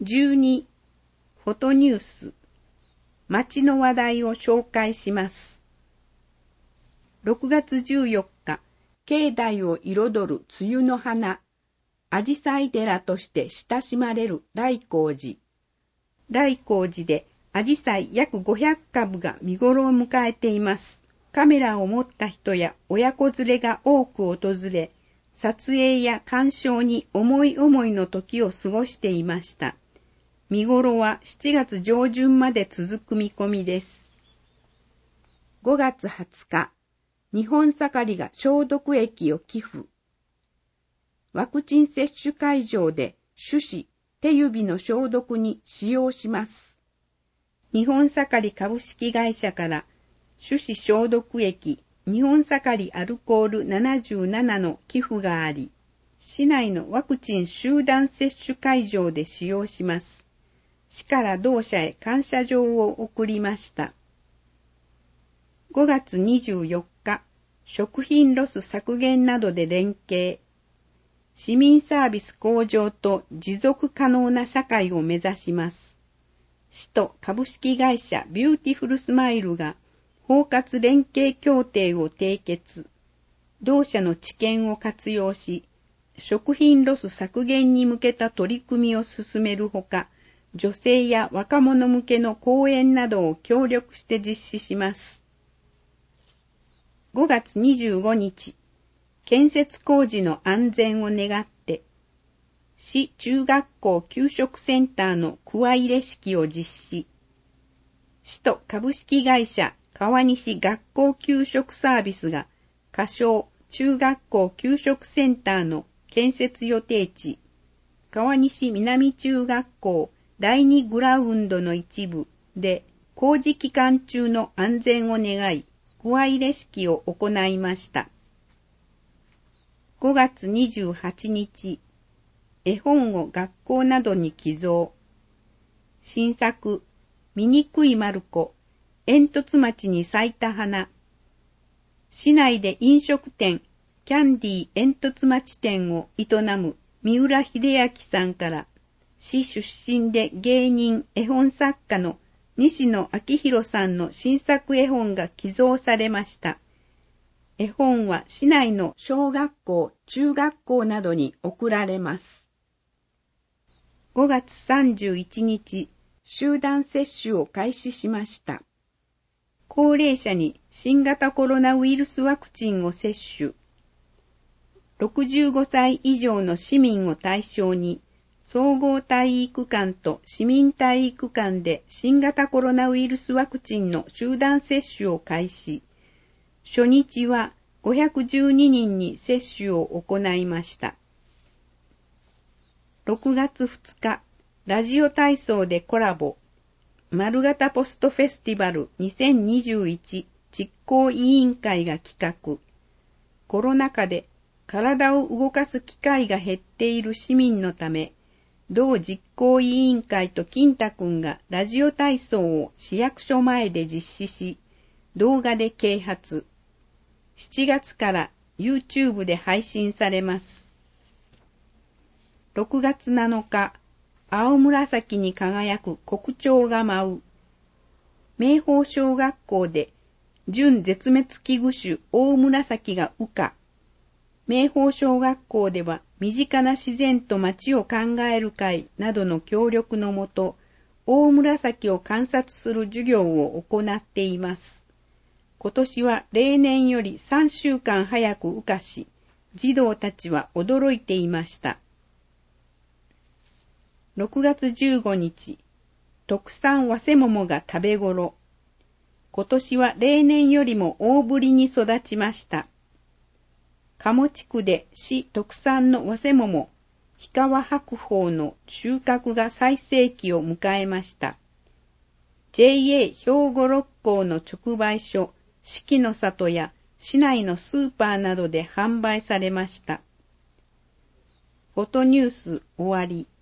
12、フォトニュース。街の話題を紹介します。6月14日、境内を彩る梅雨の花、紫陽花寺として親しまれる来光寺。来光寺で紫陽花約500株が見頃を迎えています。カメラを持った人や親子連れが多く訪れ、撮影や鑑賞に思い思いの時を過ごしていました。見頃は7月上旬まで続く見込みです。5月20日、日本盛りが消毒液を寄付。ワクチン接種会場で手指、手指の消毒に使用します。日本盛り株式会社から手指消毒液、日本盛りアルコール77の寄付があり、市内のワクチン集団接種会場で使用します。市から同社へ感謝状を送りました。5月24日、食品ロス削減などで連携。市民サービス向上と持続可能な社会を目指します。市と株式会社ビューティフルスマイルが包括連携協定を締結。同社の知見を活用し、食品ロス削減に向けた取り組みを進めるほか、女性や若者向けの講演などを協力して実施します。5月25日、建設工事の安全を願って、市中学校給食センターの桑入れ式を実施。市と株式会社川西学校給食サービスが、仮称中学校給食センターの建設予定地、川西南中学校第2グラウンドの一部で工事期間中の安全を願い、桑入れ式を行いました。5月28日、絵本を学校などに寄贈。新作、醜いマルコ、煙突町に咲いた花。市内で飲食店、キャンディー煙突町店を営む三浦秀明さんから、市出身で芸人絵本作家の西野昭弘さんの新作絵本が寄贈されました。絵本は市内の小学校、中学校などに贈られます。5月31日、集団接種を開始しました。高齢者に新型コロナウイルスワクチンを接種。65歳以上の市民を対象に、総合体育館と市民体育館で新型コロナウイルスワクチンの集団接種を開始。初日は512人に接種を行いました。6月2日、ラジオ体操でコラボ。丸型ポストフェスティバル2021実行委員会が企画。コロナ禍で体を動かす機会が減っている市民のため、同実行委員会と金太くんがラジオ体操を市役所前で実施し、動画で啓発。7月から YouTube で配信されます。6月7日、青紫に輝く国鳥が舞う。明豊小学校で準絶滅危惧種大紫が羽化。明豊小学校では身近な自然と街を考える会などの協力のもと、大紫を観察する授業を行っています。今年は例年より3週間早く羽化し、児童たちは驚いていました。6月15日、特産早生桃が食べ頃。今年は例年よりも大ぶりに育ちました。鴨地区で市特産の早生桃、氷川白鳳の収穫が最盛期を迎えました。JA 兵庫六甲の直売所、四季の里や市内のスーパーなどで販売されました。フォトニュース終わり。